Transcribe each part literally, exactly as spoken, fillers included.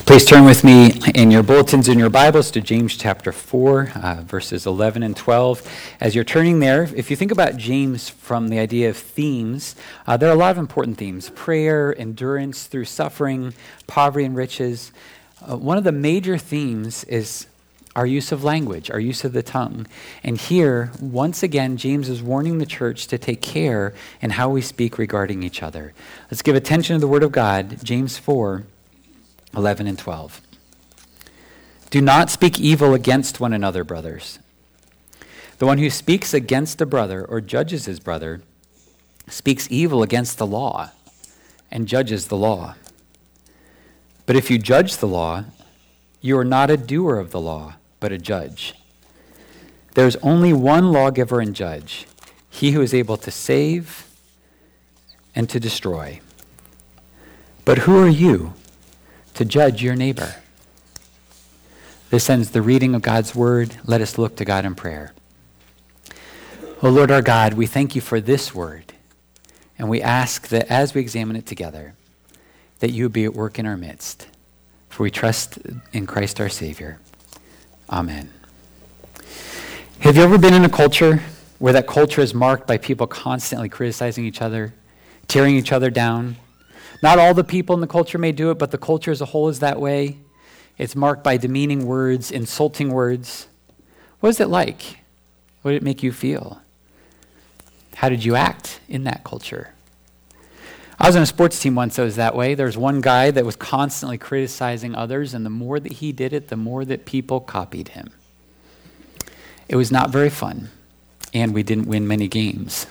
Please turn with me in your bulletins and your Bibles to James chapter four, uh, verses eleven and twelve. As you're turning there, if you think about James from the idea of themes, uh, there are a lot of important themes: prayer, endurance through suffering, poverty and riches. Uh, one of the major themes is our use of language, our use of the tongue. And here, once again, James is warning the church to take care in how we speak regarding each other. Let's give attention to the Word of God, James four, eleven and twelve. Do not speak evil against one another, brothers. The one who speaks against a brother or judges his brother speaks evil against the law and judges the law. But if you judge the law, you are not a doer of the law, but a judge. There is only one lawgiver and judge, he who is able to save and to destroy. But who are you to judge your neighbor? This ends the reading of God's word. Let us look to God in prayer. O Lord our God, we thank you for this word, and we ask that as we examine it together, that you would be at work in our midst. For we trust in Christ our Savior. Amen. Have you ever been in a culture where that culture is marked by people constantly criticizing each other, tearing each other down? Not all the people in the culture may do it, but the culture as a whole is that way. It's marked by demeaning words, insulting words. What is it like? What did it make you feel? How did you act in that culture? I was on a sports team once that was that way. There was one guy that was constantly criticizing others, and the more that he did it, the more that people copied him. It was not very fun, and we didn't win many games.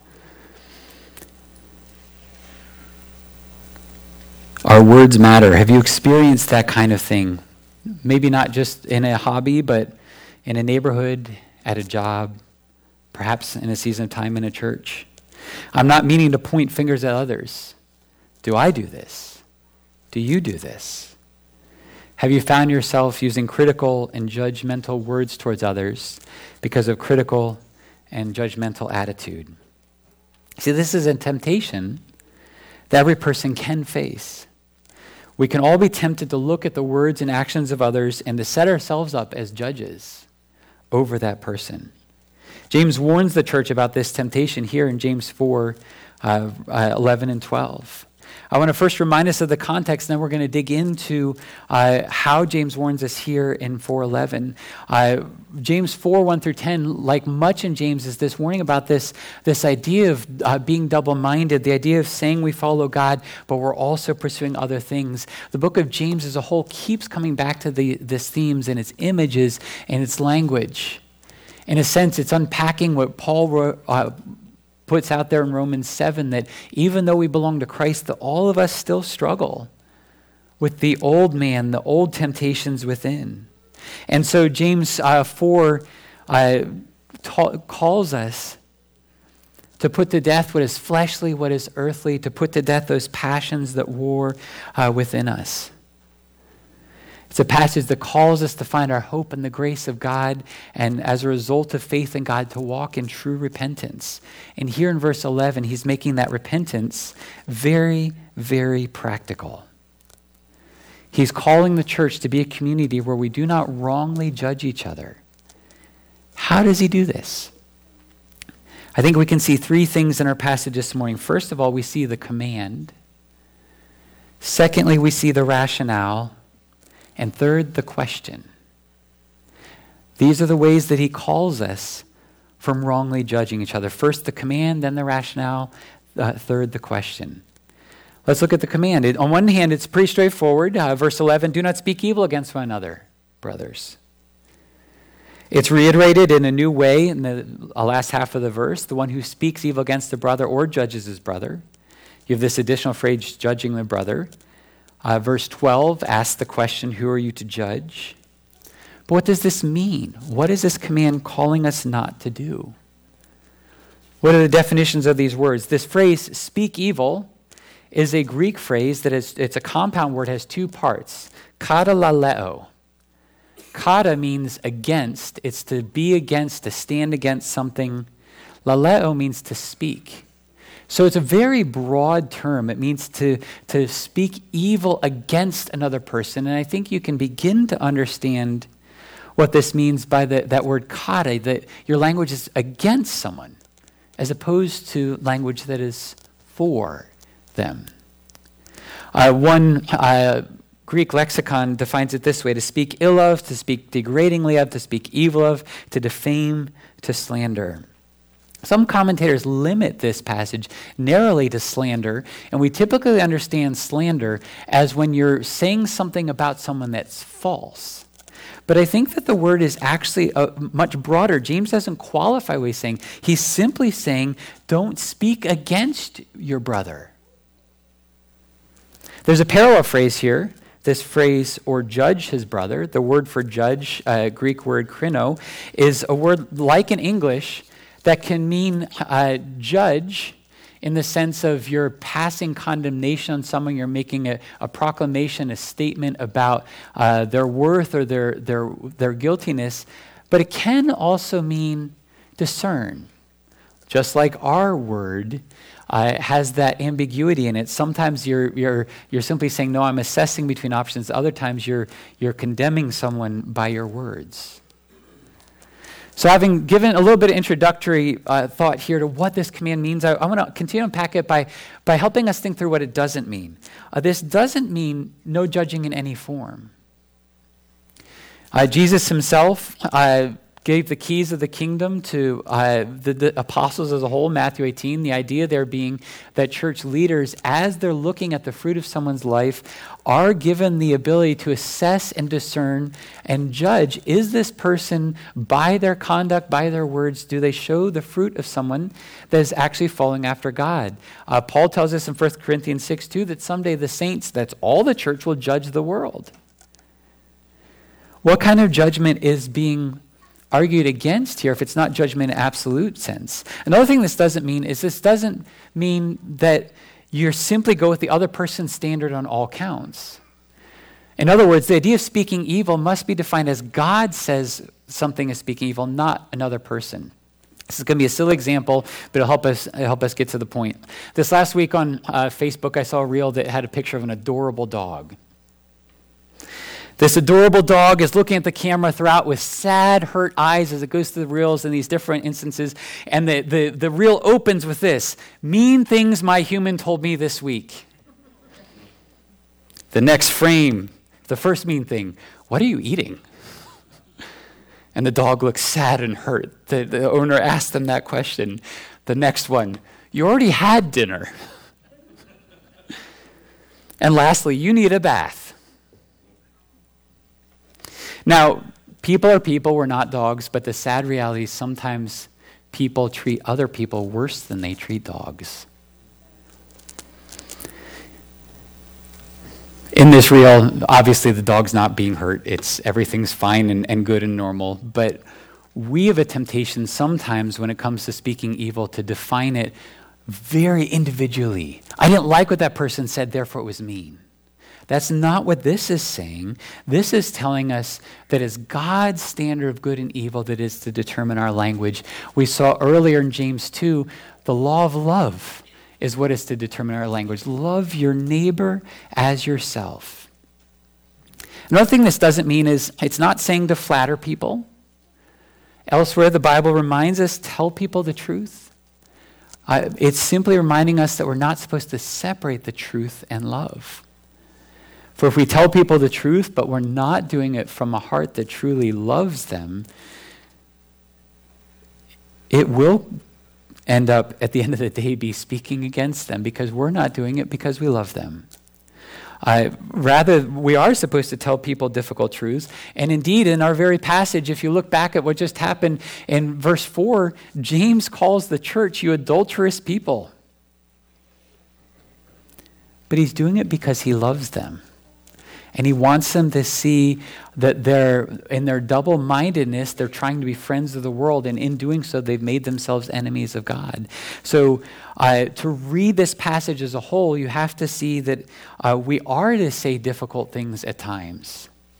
Our words matter. Have you experienced that kind of thing? Maybe not just in a hobby, but in a neighborhood, at a job, perhaps in a season of time in a church. I'm not meaning to point fingers at others. Do I do this? Do you do this? Have you found yourself using critical and judgmental words towards others because of critical and judgmental attitude? See, this is a temptation that every person can face. We can all be tempted to look at the words and actions of others and to set ourselves up as judges over that person. James warns the church about this temptation here in James four, uh, uh, eleven and twelve. I want to first remind us of the context, and then we're going to dig into uh, how James warns us here in four eleven. Uh, James four, one through ten, like much in James, is this warning about this, this idea of uh, being double-minded, the idea of saying we follow God, but we're also pursuing other things. The book of James as a whole keeps coming back to the, this themes and its images and its language. In a sense, it's unpacking what Paul wrote, uh, puts out there in Romans seven, that even though we belong to Christ, that all of us still struggle with the old man, the old temptations within. And so James uh, four uh, ta- calls us to put to death what is fleshly, what is earthly, to put to death those passions that war uh, within us. It's a passage that calls us to find our hope in the grace of God, and as a result of faith in God, to walk in true repentance. And here in verse eleven, he's making that repentance very, very practical. He's calling the church to be a community where we do not wrongly judge each other. How does he do this? I think we can see three things in our passage this morning. First of all, we see the command. Secondly, we see the rationale. And third, the question. These are the ways that he calls us from wrongly judging each other. First, the command, then the rationale, uh, third, the question. Let's look at the command. It, on one hand, it's pretty straightforward. Uh, verse eleven, do not speak evil against one another, brothers. It's reiterated in a new way in the last half of the verse. The one who speaks evil against a brother or judges his brother. You have this additional phrase, judging the brother. Uh, verse twelve asks the question, who are you to judge? But what does this mean? What is this command calling us not to do? What are the definitions of these words? This phrase, speak evil, is a Greek phrase that is, it's a compound word, has two parts. Kata laleo. Kata means against. It's to be against, to stand against something. Laleo means to speak. So it's a very broad term. It means to, to speak evil against another person. And I think you can begin to understand what this means by the, that word kata, that your language is against someone, as opposed to language that is for them. Uh, one uh, Greek lexicon defines it this way: to speak ill of, to speak degradingly of, to speak evil of, to defame, to slander. Some commentators limit this passage narrowly to slander, and we typically understand slander as when you're saying something about someone that's false. But I think that the word is actually uh, much broader. James doesn't qualify what he's saying. He's simply saying, don't speak against your brother. There's a parallel phrase here. This phrase, or judge his brother. The word for judge, uh, Greek word krino, is a word like in English that can mean uh, judge in the sense of you're passing condemnation on someone, you're making a, a proclamation, a statement about uh, their worth or their, their, their guiltiness, but it can also mean discern. Just like our word uh, has that ambiguity in it. Sometimes you're, you're, you're simply saying, no, I'm assessing between options. Other times you're, you're condemning someone by your words. So having given a little bit of introductory uh, thought here to what this command means, I, I want to continue to unpack it by, by helping us think through what it doesn't mean. Uh, this doesn't mean no judging in any form. Uh, Jesus himself uh, gave the keys of the kingdom to uh, the, the apostles as a whole, Matthew eighteen, the idea there being that church leaders, as they're looking at the fruit of someone's life, are given the ability to assess and discern and judge, is this person, by their conduct, by their words, do they show the fruit of someone that is actually following after God? Uh, Paul tells us in First Corinthians six two that someday the saints, that's all the church, will judge the world. What kind of judgment is being argued against here if it's not judgment in absolute sense? Another thing this doesn't mean is this doesn't mean that you simply go with the other person's standard on all counts. In other words, the idea of speaking evil must be defined as God says something is speaking evil, not another person. This is going to be a silly example, but it'll help us, it'll help us get to the point. This last week on uh, Facebook, I saw a reel that had a picture of an adorable dog. This adorable dog is looking at the camera throughout with sad, hurt eyes as it goes through the reels in these different instances. And the, the, the reel opens with this: mean things my human told me this week. The next frame, the first mean thing: what are you eating? And the dog looks sad and hurt. The, the owner asked them that question. The next one: you already had dinner. And lastly, you need a bath. Now, people are people, we're not dogs, but the sad reality is sometimes people treat other people worse than they treat dogs. In this reel, obviously the dog's not being hurt. It's everything's fine and, and good and normal, but we have a temptation sometimes when it comes to speaking evil to define it very individually. I didn't like what that person said, therefore it was mean. That's not what this is saying. This is telling us that it's God's standard of good and evil that is to determine our language. We saw earlier in James two, the law of love is what is to determine our language. Love your neighbor as yourself. Another thing this doesn't mean is it's not saying to flatter people. Elsewhere, the Bible reminds us, tell people the truth. Uh, it's simply reminding us that we're not supposed to separate the truth and love. For if we tell people the truth, but we're not doing it from a heart that truly loves them, it will end up, at the end of the day, be speaking against them because we're not doing it because we love them. Uh, rather, we are supposed to tell people difficult truths. And indeed, in our very passage, if you look back at what just happened in verse four, James calls the church, you adulterous people. But he's doing it because he loves them. And he wants them to see that they're, in their double-mindedness, they're trying to be friends of the world, and in doing so, they've made themselves enemies of God. So uh, to read this passage as a whole, you have to see that uh, we are to say difficult things at times.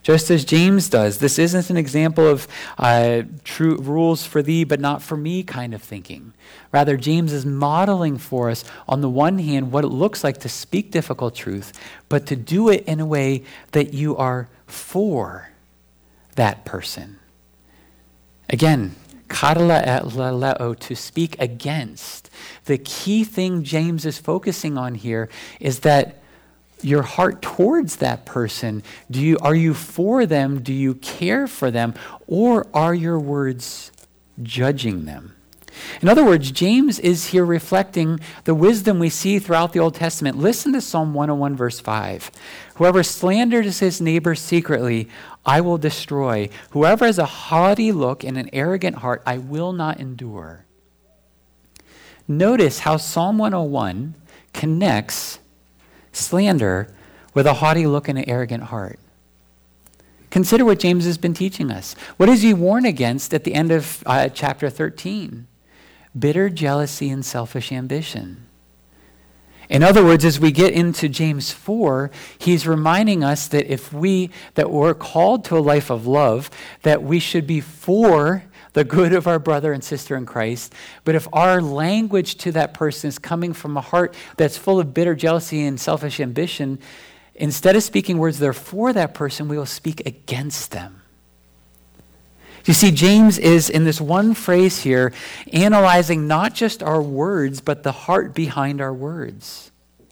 just as James does. This isn't an example of uh, true rules for thee, but not for me kind of thinking. Rather, James is modeling for us, on the one hand, what it looks like to speak difficult truth, but to do it in a way that you are for that person. Again, kataleleo, to speak against. The key thing James is focusing on here is that your heart towards that person, do you are you for them? Do you care for them? Or are your words judging them? In other words, James is here reflecting the wisdom we see throughout the Old Testament. Listen to Psalm one oh one, verse five. Whoever slanders his neighbor secretly, I will destroy. Whoever has a haughty look and an arrogant heart, I will not endure. Notice how Psalm one oh one connects slander with a haughty look and an arrogant heart. Consider what James has been teaching us. What does he warn against at the end of uh, chapter thirteen? Bitter jealousy and selfish ambition. In other words, as we get into James four, he's reminding us that if we, that we're called to a life of love, that we should be for the good of our brother and sister in Christ. But if our language to that person is coming from a heart that's full of bitter jealousy and selfish ambition, instead of speaking words that are for that person, we will speak against them. You see, James is, in this one phrase here, analyzing not just our words, but the heart behind our words.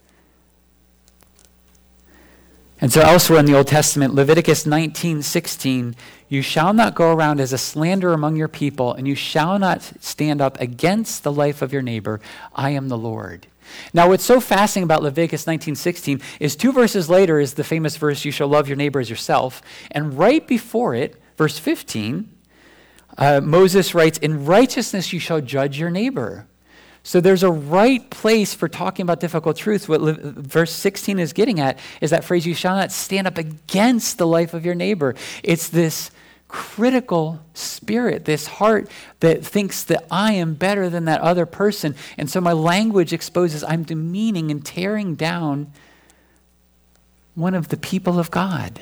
And so elsewhere in the Old Testament, Leviticus nineteen sixteen, you shall not go around as a slanderer among your people, and you shall not stand up against the life of your neighbor. I am the Lord. Now, what's so fascinating about Leviticus nineteen sixteen is two verses later is the famous verse, you shall love your neighbor as yourself. And right before it, verse fifteen, uh, Moses writes, in righteousness you shall judge your neighbor. So there's a right place for talking about difficult truths. What Le- verse sixteen is getting at is that phrase, you shall not stand up against the life of your neighbor. It's this critical spirit, this heart that thinks that I am better than that other person. And so my language exposes I'm demeaning and tearing down one of the people of God.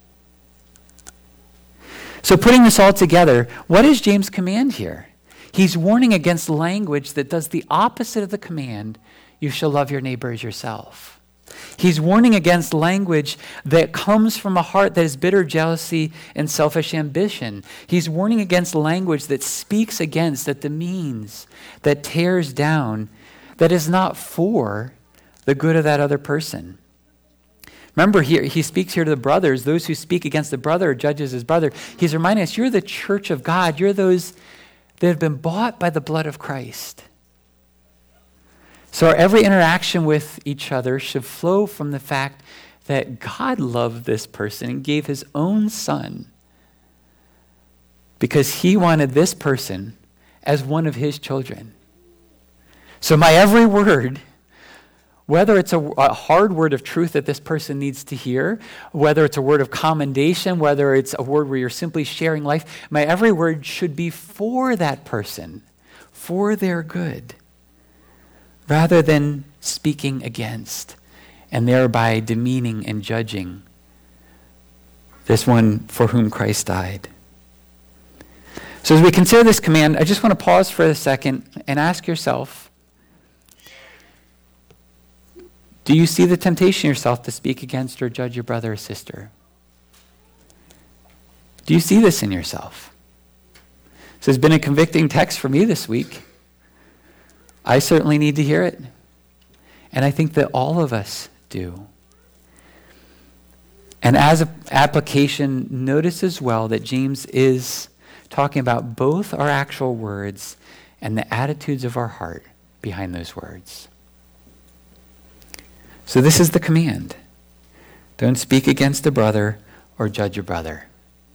So putting this all together, what is James' command here? He's warning against language that does the opposite of the command, you shall love your neighbor as yourself. He's warning against language that comes from a heart that is bitter jealousy and selfish ambition. He's warning against language that speaks against, that demeans, that tears down, that is not for the good of that other person. Remember, here he speaks here to the brothers. Those who speak against the brother or judges his brother. He's reminding us, you're the church of God. You're those that have been bought by the blood of Christ. So our every interaction with each other should flow from the fact that God loved this person and gave his own son because he wanted this person as one of his children. So my every word, whether it's a, a hard word of truth that this person needs to hear, whether it's a word of commendation, whether it's a word where you're simply sharing life, my every word should be for that person, for their good, rather than speaking against and thereby demeaning and judging this one for whom Christ died. So as we consider this command, I just want to pause for a second and ask yourself, do you see the temptation yourself to speak against or judge your brother or sister? Do you see this in yourself? This has been a convicting text for me this week. I certainly need to hear it. And I think that all of us do. And as an application, notice as well that James is talking about both our actual words and the attitudes of our heart behind those words. So this is the command. Don't speak against a brother or judge your brother.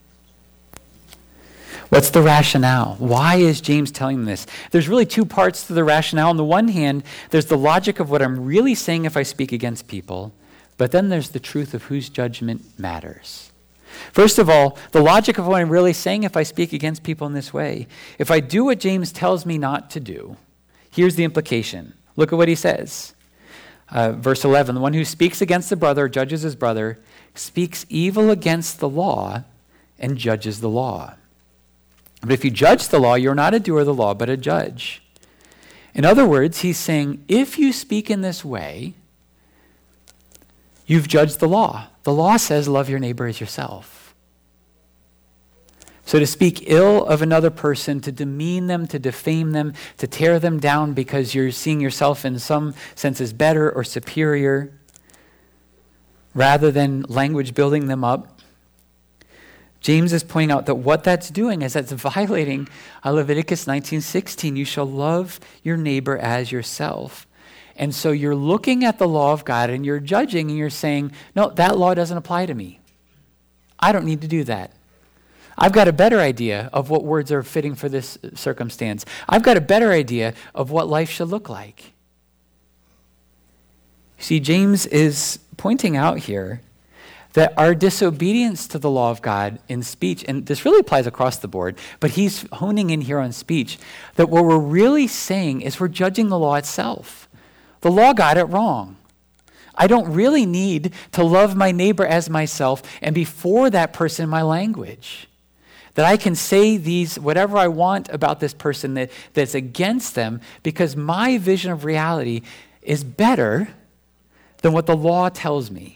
What's the rationale? Why is James telling them this? There's really two parts to the rationale. On the one hand, there's the logic of what I'm really saying if I speak against people, but then there's the truth of whose judgment matters. First of all, the logic of what I'm really saying if I speak against people in this way. If I do what James tells me not to do, here's the implication. Look at what he says. Uh, verse eleven, the one who speaks against the brother, or judges his brother, speaks evil against the law and judges the law. But if you judge the law, you're not a doer of the law, but a judge. In other words, he's saying, if you speak in this way, you've judged the law. The law says love your neighbor as yourself. So to speak ill of another person, to demean them, to defame them, to tear them down because you're seeing yourself in some sense as better or superior, rather than language building them up, James is pointing out that what that's doing is that's violating Leviticus nineteen sixteen. You shall love your neighbor as yourself. And so you're looking at the law of God and you're judging and you're saying, no, that law doesn't apply to me. I don't need to do that. I've got a better idea of what words are fitting for this circumstance. I've got a better idea of what life should look like. See, James is pointing out here that our disobedience to the law of God in speech, and this really applies across the board, but he's honing in here on speech, that what we're really saying is we're judging the law itself. The law got it wrong. I don't really need to love my neighbor as myself and be for that person in my language. That I can say these, whatever I want about this person that, that's against them, because my vision of reality is better than what the law tells me.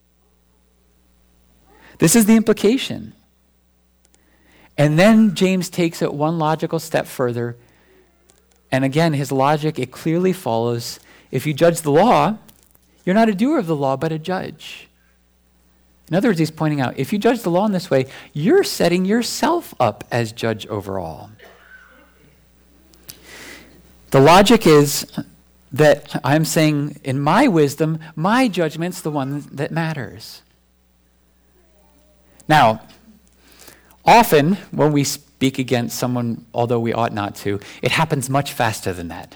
This is the implication. And then James takes it one logical step further. And again, his logic, it clearly follows. If you judge the law, you're not a doer of the law, but a judge. In other words, he's pointing out, if you judge the law in this way, you're setting yourself up as judge over all. The logic is that I'm saying, in my wisdom, my judgment's the one that matters. Now, often when we speak against someone, although we ought not to, it happens much faster than that.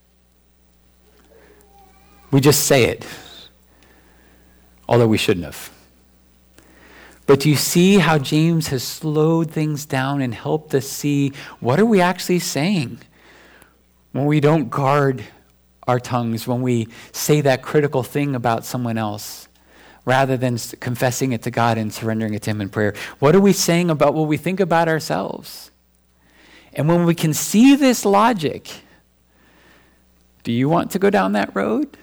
We just say it, although we shouldn't have. But do you see how James has slowed things down and helped us see what are we actually saying when we don't guard our tongues, when we say that critical thing about someone else, rather than confessing it to God and surrendering it to him in prayer? What are we saying about what we think about ourselves? And when we can see this logic, do you want to go down that road?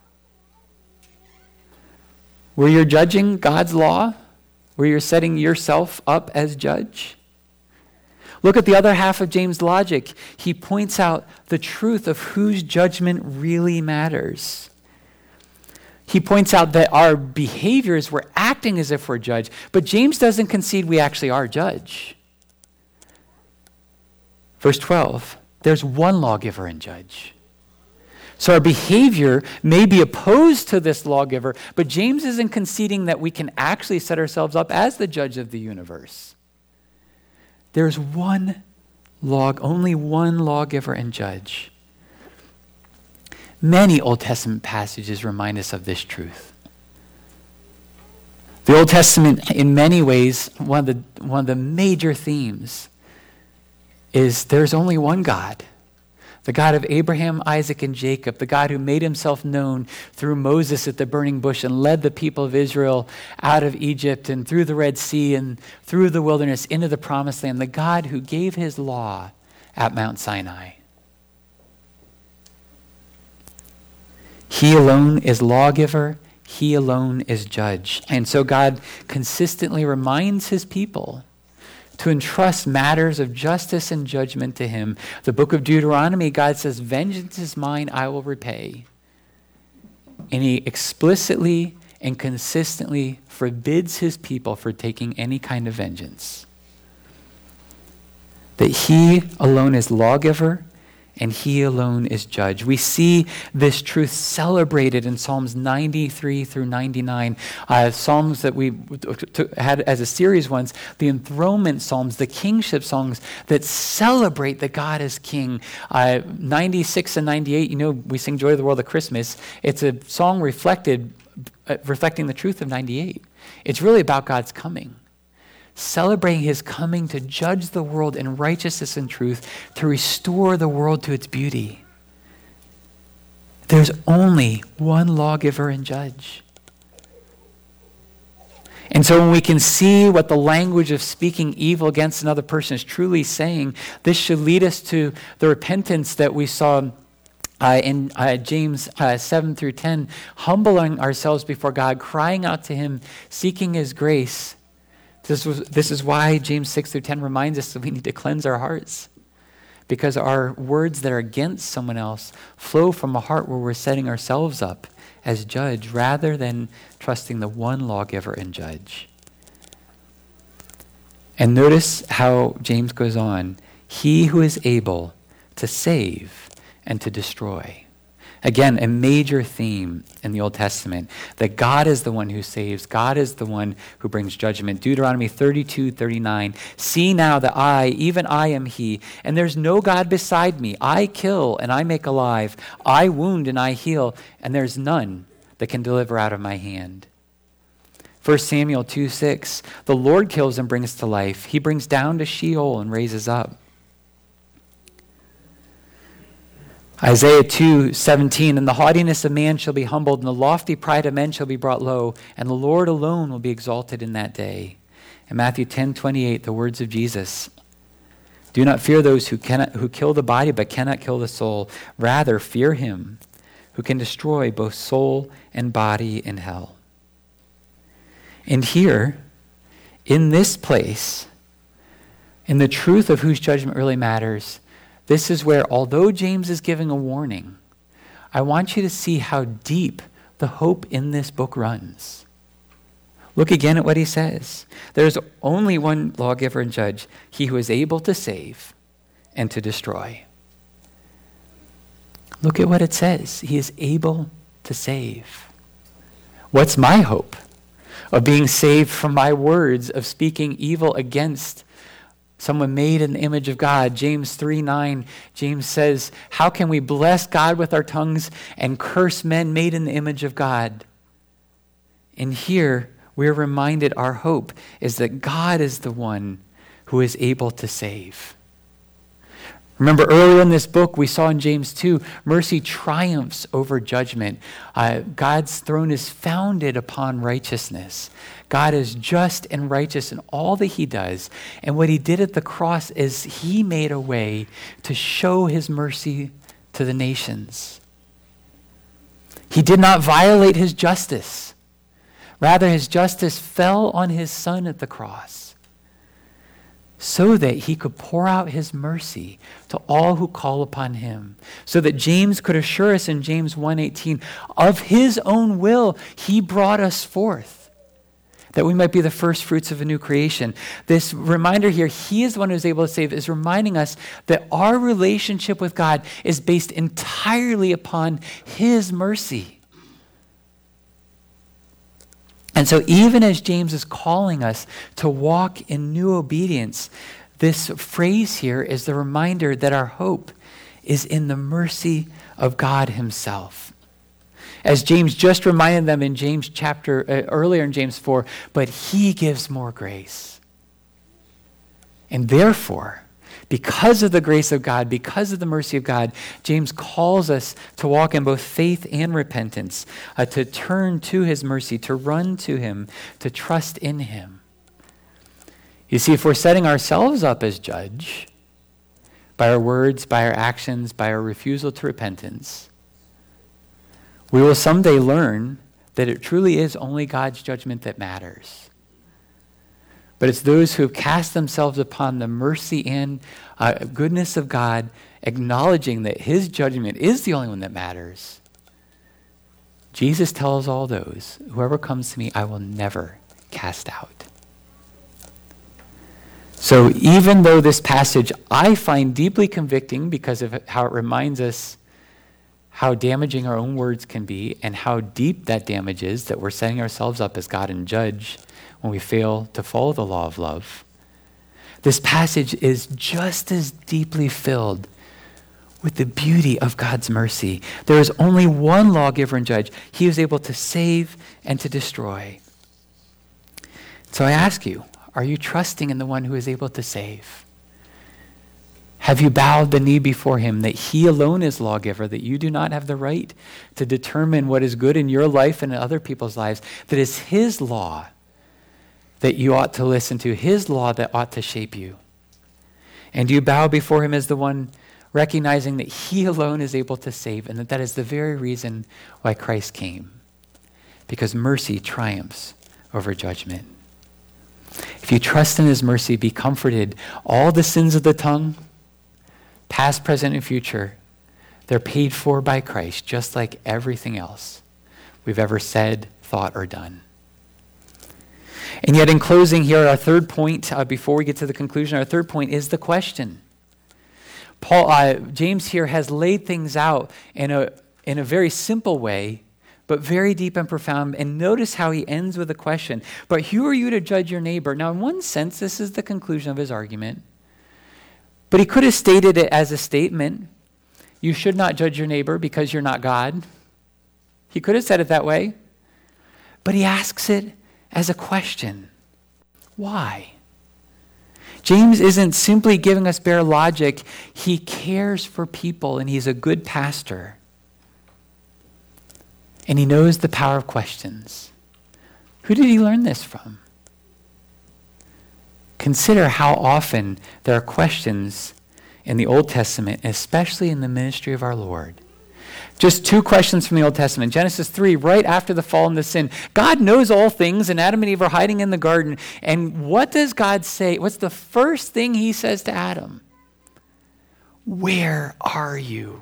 Where you're judging God's law? Where you're setting yourself up as judge? Look at the other half of James' logic. He points out the truth of whose judgment really matters. He points out that our behaviors, we're acting as if we're judge, but James doesn't concede we actually are judge. Verse twelve, there's one lawgiver and judge. So our behavior may be opposed to this lawgiver, but James isn't conceding that we can actually set ourselves up as the judge of the universe. There's one law, only one lawgiver and judge. Many Old Testament passages remind us of this truth. The Old Testament, in many ways, one of the, one of the major themes is there's only one God. The God of Abraham, Isaac, and Jacob, the God who made himself known through Moses at the burning bush and led the people of Israel out of Egypt and through the Red Sea and through the wilderness into the promised land, the God who gave his law at Mount Sinai. He alone is lawgiver. He alone is judge. And so God consistently reminds his people to entrust matters of justice and judgment to him. The book of Deuteronomy, God says, vengeance is mine, I will repay. And he explicitly and consistently forbids his people from taking any kind of vengeance. That he alone is lawgiver and he alone is judge. We see this truth celebrated in Psalms ninety-three through ninety-nine, uh, Psalms that we t- had as a series once, the enthronement Psalms, the kingship songs that celebrate that God is king. Uh, ninety-six and ninety-eight, you know, we sing Joy to the World at Christmas. It's a song reflected, uh, reflecting the truth of ninety-eight. It's really about God's coming. Celebrating his coming to judge the world in righteousness and truth, to restore the world to its beauty. There's only one lawgiver and judge. And so when we can see what the language of speaking evil against another person is truly saying, this should lead us to the repentance that we saw uh, in uh, James uh, seven through ten, humbling ourselves before God, crying out to him, seeking his grace. This, was, this is why James six through ten reminds us that we need to cleanse our hearts, because our words that are against someone else flow from a heart where we're setting ourselves up as judge rather than trusting the one lawgiver and judge. And notice how James goes on. He who is able to save and to destroy. Again, a major theme in the Old Testament, that God is the one who saves. God is the one who brings judgment. Deuteronomy thirty-two thirty-nine. See now that I, even I am he, and there's no God beside me. I kill and I make alive. I wound and I heal, and there's none that can deliver out of my hand. First Samuel two six. The Lord kills and brings to life. He brings down to Sheol and raises up. Isaiah two seventeen, and the haughtiness of man shall be humbled, and the lofty pride of men shall be brought low, and the Lord alone will be exalted in that day. And Matthew ten twenty-eight, the words of Jesus. Do not fear those who cannot who kill the body but cannot kill the soul. Rather, fear him who can destroy both soul and body in hell. And here, in this place, in the truth of whose judgment really matters, this is where, although James is giving a warning, I want you to see how deep the hope in this book runs. Look again at what he says. There's only one lawgiver and judge, he who is able to save and to destroy. Look at what it says. He is able to save. What's my hope of being saved from my words of speaking evil against someone made in the image of God? James three nine, James says, how can we bless God with our tongues and curse men made in the image of God? And here we're reminded our hope is that God is the one who is able to save. Remember earlier in this book, we saw in James two, mercy triumphs over judgment. Uh, God's throne is founded upon righteousness. God is just and righteous in all that he does. And what he did at the cross is he made a way to show his mercy to the nations. He did not violate his justice. Rather, his justice fell on his son at the cross, so that he could pour out his mercy to all who call upon him. So that James could assure us in James one eighteen, of his own will he brought us forth, that we might be the first fruits of a new creation. This reminder here, he is the one who is able to save, is reminding us that our relationship with God is based entirely upon his mercy. And so even as James is calling us to walk in new obedience, this phrase here is the reminder that our hope is in the mercy of God himself. As James just reminded them in James chapter, uh, earlier in James four, but he gives more grace. And therefore, because of the grace of God, because of the mercy of God, James calls us to walk in both faith and repentance, uh, to turn to his mercy, to run to him, to trust in him. You see, if we're setting ourselves up as judge, by our words, by our actions, by our refusal to repentance, we will someday learn that it truly is only God's judgment that matters. But it's those who have cast themselves upon the mercy and uh, goodness of God, acknowledging that his judgment is the only one that matters. Jesus tells all those, whoever comes to me, I will never cast out. So even though this passage I find deeply convicting because of how it reminds us how damaging our own words can be and how deep that damage is, that we're setting ourselves up as God and judge when we fail to follow the law of love. This passage is just as deeply filled with the beauty of God's mercy. There is only one lawgiver and judge. He is able to save and to destroy. So I ask you, are you trusting in the one who is able to save? Have you bowed the knee before him that he alone is lawgiver, that you do not have the right to determine what is good in your life and in other people's lives, that it's his law that you ought to listen to, his law that ought to shape you? And do you bow before him as the one recognizing that he alone is able to save, and that that is the very reason why Christ came? Because mercy triumphs over judgment. If you trust in his mercy, be comforted. All the sins of the tongue, past, present, and future, they're paid for by Christ, just like everything else we've ever said, thought, or done. And yet in closing here, our third point, uh, before we get to the conclusion, our third point is the question. Paul, uh, James here has laid things out in a, in a very simple way, but very deep and profound. And notice how he ends with a question. But who are you to judge your neighbor? Now, in one sense, this is the conclusion of his argument. But he could have stated it as a statement. You should not judge your neighbor because you're not God. He could have said it that way. But he asks it as a question. Why? James isn't simply giving us bare logic. He cares for people, and he's a good pastor. And he knows the power of questions. Who did he learn this from? Consider how often there are questions in the Old Testament, especially in the ministry of our Lord. Just two questions from the Old Testament. Genesis three, right after the fall and the sin. God knows all things, and Adam and Eve are hiding in the garden. And what does God say? What's the first thing he says to Adam? Where are you?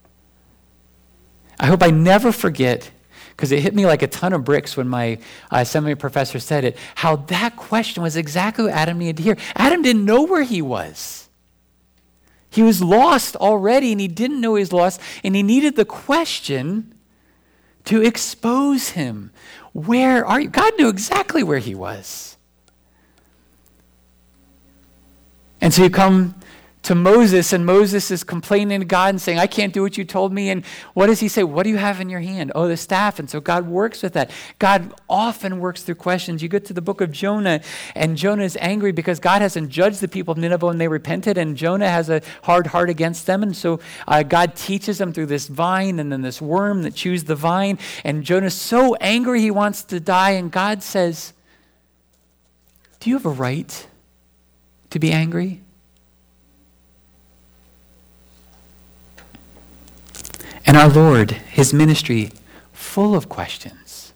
I hope I never forget, because it hit me like a ton of bricks when my uh, seminary professor said it, how that question was exactly what Adam needed to hear. Adam didn't know where he was. He was lost already, and he didn't know he was lost, and he needed the question to expose him. Where are you? God knew exactly where he was. And so you come to Moses, and Moses is complaining to God and saying, I can't do what you told me. And what does he say? What do you have in your hand? Oh, the staff. And so God works with that. God often works through questions. You get to the book of Jonah, and Jonah is angry because God hasn't judged the people of Nineveh when they repented, and Jonah has a hard heart against them. And so uh, God teaches them through this vine and then this worm that chews the vine. And Jonah's so angry he wants to die. And God says, do you have a right to be angry? And our Lord, his ministry, full of questions.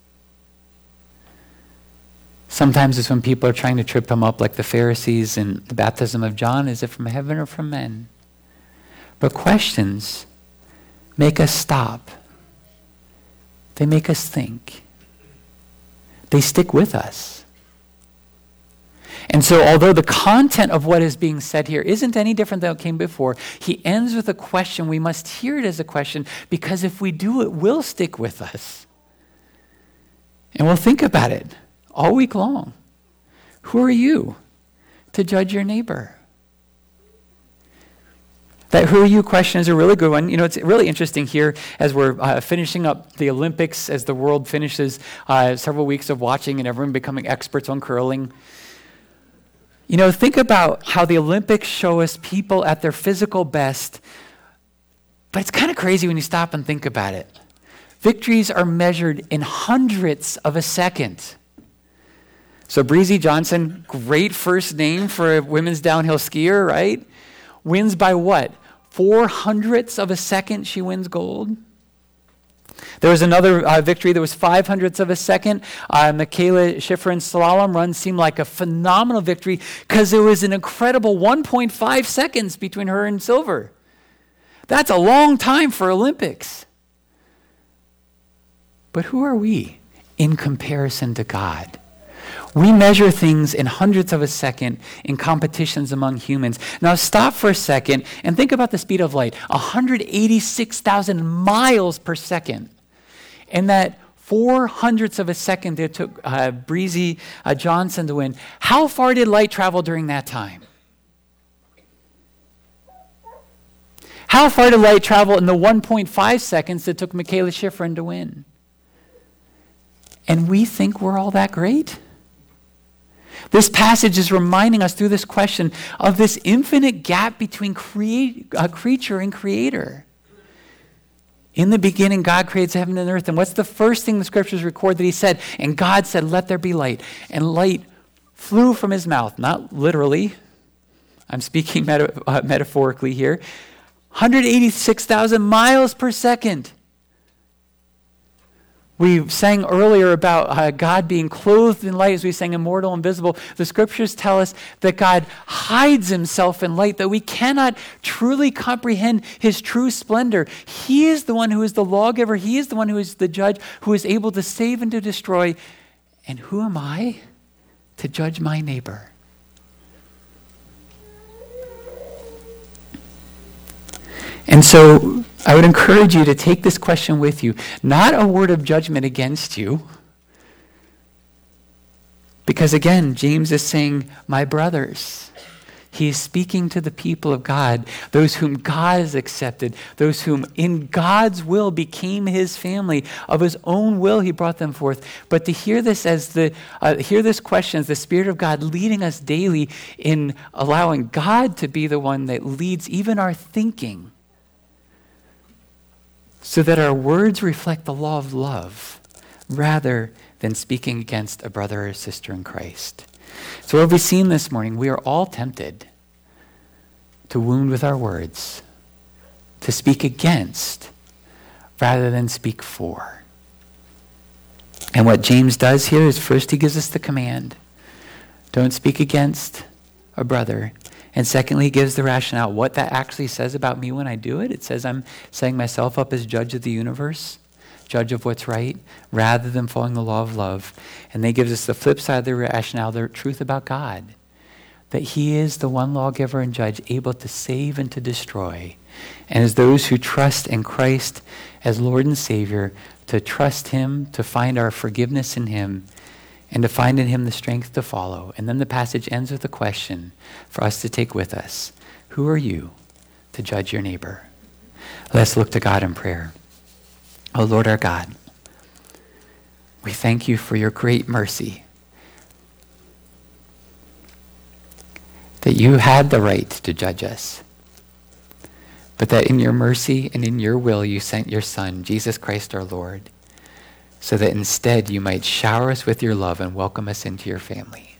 Sometimes it's when people are trying to trip him up, like the Pharisees in the baptism of John. Is it from heaven or from men? But questions make us stop. They make us think. They stick with us. And so although the content of what is being said here isn't any different than what came before, he ends with a question. We must hear it as a question, because if we do, it will stick with us. And we'll think about it all week long. Who are you to judge your neighbor? That who are you question is a really good one. You know, it's really interesting here as we're uh, finishing up the Olympics, as the world finishes uh, several weeks of watching and everyone becoming experts on curling. You know, think about how the Olympics show us people at their physical best, but it's kind of crazy when you stop and think about it. Victories are measured in hundredths of a second. So Breezy Johnson, great first name for a women's downhill skier, right? Wins by what? Four hundredths of a second she wins gold. There was another uh, victory that was five hundredths of a second. Uh, Michaela Schifrin's slalom run seemed like a phenomenal victory because there was an incredible one point five seconds between her and silver. That's a long time for Olympics. But who are we in comparison to God? We measure things in hundredths of a second in competitions among humans. Now stop for a second and think about the speed of light. one hundred eighty-six thousand miles per second. And that four hundredths of a second that it took uh, Breezy uh, Johnson to win. How far did light travel during that time? How far did light travel in the one point five seconds that took Michaela Schifrin to win? And we think we're all that great? This passage is reminding us through this question of this infinite gap between create, uh, creature and creator. In the beginning, God creates heaven and earth. And what's the first thing the scriptures record that he said? And God said, let there be light. And light flew from his mouth, not literally. I'm speaking meta- uh, metaphorically here. one hundred eighty-six thousand miles per second. We sang earlier about uh, God being clothed in light as we sang immortal, invisible. The scriptures tell us that God hides himself in light, that we cannot truly comprehend his true splendor. He is the one who is the lawgiver. He is the one who is the judge, who is able to save and to destroy. And who am I to judge my neighbor? And so I would encourage you to take this question with you, not a word of judgment against you, because again, James is saying, my brothers. He is speaking to the people of God, those whom God has accepted, those whom in God's will became his family. Of his own will, he brought them forth. But to hear this as the, uh, hear this question as the Spirit of God leading us daily in allowing God to be the one that leads even our thinking, so that our words reflect the law of love rather than speaking against a brother or sister in Christ. So what have we seen this morning? We are all tempted to wound with our words, to speak against rather than speak for. And what James does here is first he gives us the command. Don't speak against a brother. And secondly, he gives the rationale, what that actually says about me when I do it. It says I'm setting myself up as judge of the universe, judge of what's right, rather than following the law of love. And then he gives us the flip side of the rationale, the truth about God, that he is the one lawgiver and judge able to save and to destroy. And as those who trust in Christ as Lord and Savior, to trust him, to find our forgiveness in him, and to find in him the strength to follow. And then the passage ends with a question for us to take with us. Who are you to judge your neighbor? Let's look to God in prayer. Oh Lord our God, we thank you for your great mercy, that you had the right to judge us, but that in your mercy and in your will you sent your Son, Jesus Christ our Lord, so that instead you might shower us with your love and welcome us into your family.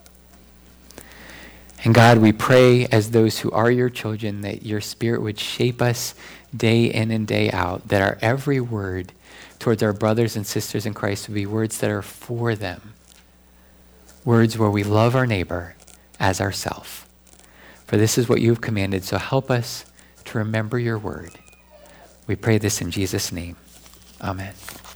And God, we pray as those who are your children that your Spirit would shape us day in and day out, that our every word towards our brothers and sisters in Christ would be words that are for them, words where we love our neighbor as ourself. For this is what you've commanded, so help us to remember your word. We pray this in Jesus' name. Amen.